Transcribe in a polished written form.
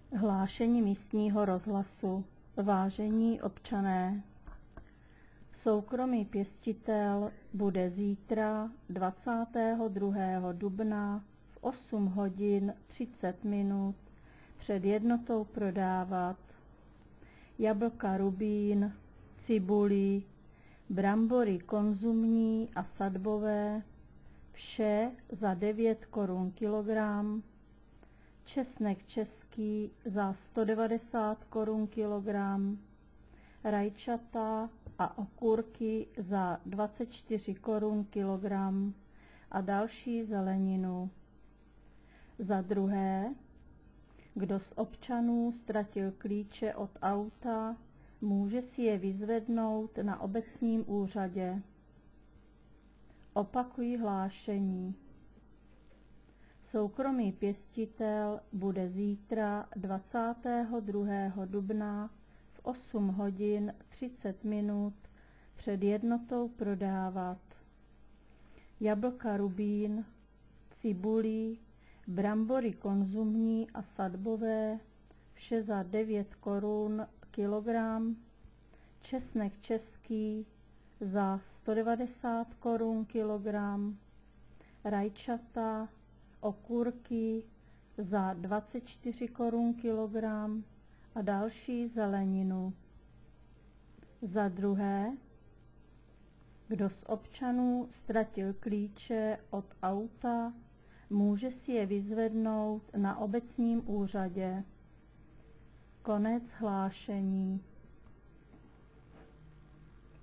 Hlášení místního rozhlasu. Vážení občané, soukromý pěstitel bude zítra 22. dubna v 8 hodin 30 minut před jednotou prodávat jablka Rubín, cibuli, brambory konzumní a sadbové, vše za 9 korun kilogram, česnek český za 190 korun kilogram, rajčata a okurky za 24 korun kilogram a další zeleninu. Za druhé, kdo z občanů ztratil klíče od auta, může si je vyzvednout na obecním úřadě. Opakuji hlášení. Soukromý pěstitel bude zítra 22. dubna v 8 hodin 30 minut před jednotou prodávat jablka Rubín, cibuli, brambory konzumní a sadbové, vše za 9 korun kilogram, česnek český za 190 korun kilogram, rajčata, okurky za 24 korun kilogram a další zeleninu. Za druhé, kdo z občanů ztratil klíče od auta, může si je vyzvednout na obecním úřadě. Konec hlášení.